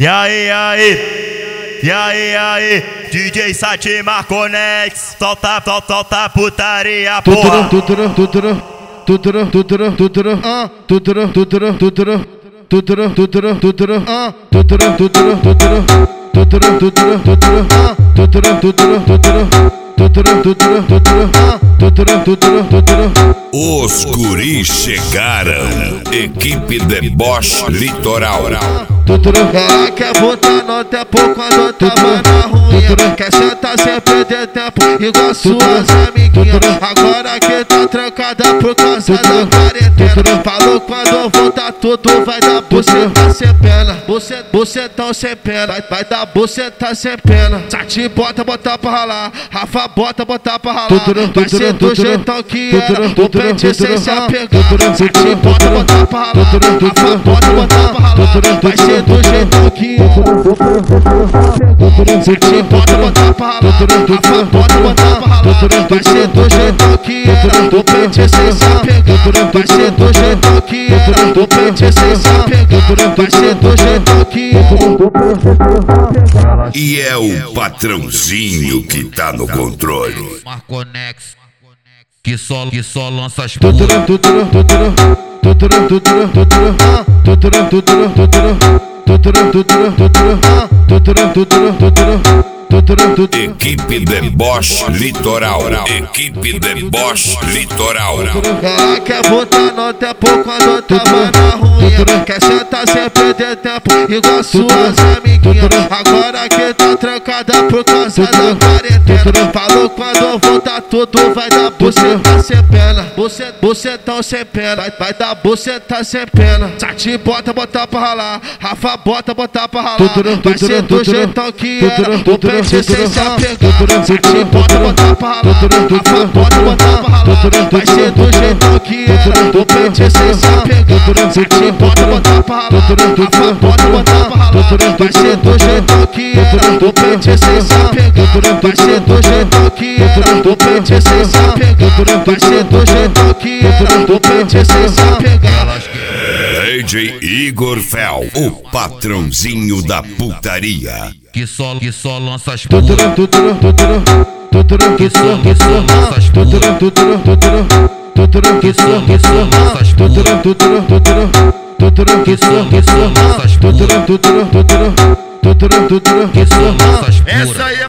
E aí, DJ Sati Marconex, solta putaria, porra. Os guris chegaram, equipe Deboche Litoral. Ela quer botar no tempo quando tava na ruim. Quer sentar sem perder tempo igual suas amiguinhas. Agora que tá trancada por causa da quarentena. Falou quando voltar tudo vai dar buceta sem pena. Bucetão sem pena, vai dar buceta sem pena. Sati bota pra ralar, Rafa bota pra ralar. Vai ser do jeitão que era, o pente sem se apegar. Sati bota pra ralar, Rafa bota pra ralar. Vai ser do jeitão que era, Sati bota pra ralar, Rafa bota pra ralar. Vai ser do jeitão que era, o pente sem se apegar. Vai ser do jeitão que era, o pente sem se apegar. Vai ser do jeitão que era. E é o patrãozinho que tá no controle. Marconex, que só lança as putas. Equipe Deboche Litoral. Equipe Deboche Litoral. Ela quer botar no tempo quando tava na ruim. Quer sentar sem perder tempo igual suas amiguinhas. Agora que tá trancada por causa da quarentena. Falou quando voltar tudo vai dar buceta sem pena. Bucetão sem pena, vai dar buceta sem pena. Sati bota pra ralar, Rafa bota pra ralar. Vai ser do jeitão que era, o pente sem se apegar. Sati bota pra ralar, Rafa bota pra ralar. Vai ser do jeitão que era, o pente sem se apegar. Sati bota pra ralar, Rafa bota pra ralar. Vai ser do jeitão que era, o pente sem se apegar. Vai ser do jeitão que era, o pente sem se apegar. Vai ser do jeitão que era, o pente sem se apegar. DJ Igor Fel, o patrãozinho da putaria. Que só lança as putas. Que só lança as putas. Que só lança as putas. Que só lança as putas. Que só lança as putas.